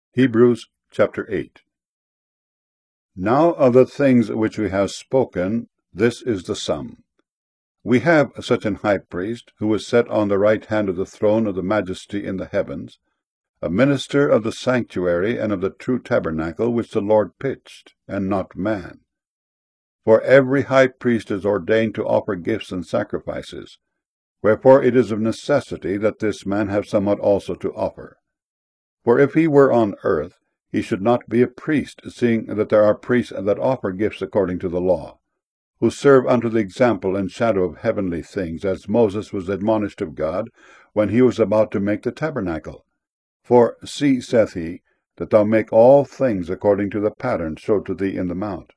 Hebrews chapter 8. Now of the things which we have spoken, this is the sum. We have such an high priest, who is set on the right hand of the throne of the majesty in the heavens, a minister of the sanctuary and of the true tabernacle which the Lord pitched, and not man. For every high priest is ordained to offer gifts and sacrifices, wherefore it is of necessity that this man have somewhat also to offer. For if he were on earth, he should not be a priest, seeing that there are priests that offer gifts according to the law, who serve unto the example and shadow of heavenly things, as Moses was admonished of God, when he was about to make the tabernacle. For, see, saith he, that thou make all things according to the pattern showed to thee in the mount.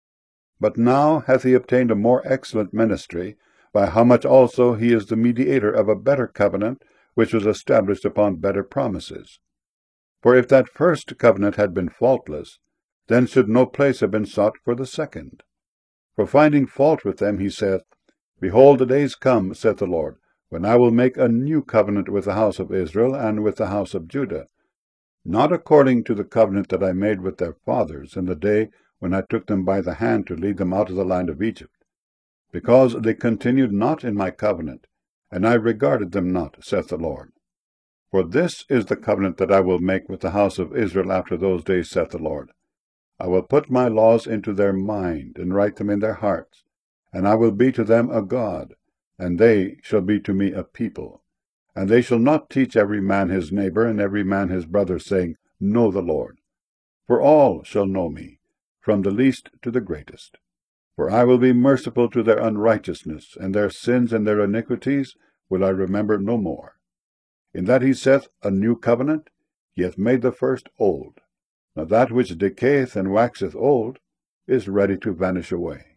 But now hath he obtained a more excellent ministry, by how much also he is the mediator of a better covenant, which was established upon better promises. For if that first covenant had been faultless, then should no place have been sought for the second. For finding fault with them, he saith, Behold, the days come, saith the Lord, when I will make a new covenant with the house of Israel and with the house of Judah, not according to the covenant that I made with their fathers in the day when I took them by the hand to lead them out of the land of Egypt, because they continued not in my covenant, and I regarded them not, saith the Lord. For this is the covenant that I will make with the house of Israel after those days, saith the Lord. I will put my laws into their mind, and write them in their hearts, and I will be to them a God, and they shall be to me a people. And they shall not teach every man his neighbor, and every man his brother, saying, Know the Lord. For all shall know me, from the least to the greatest. For I will be merciful to their unrighteousness, and their sins and their iniquities will I remember no more. In that he saith, A new covenant, he hath made the first old. Now that which decayeth and waxeth old is ready to vanish away.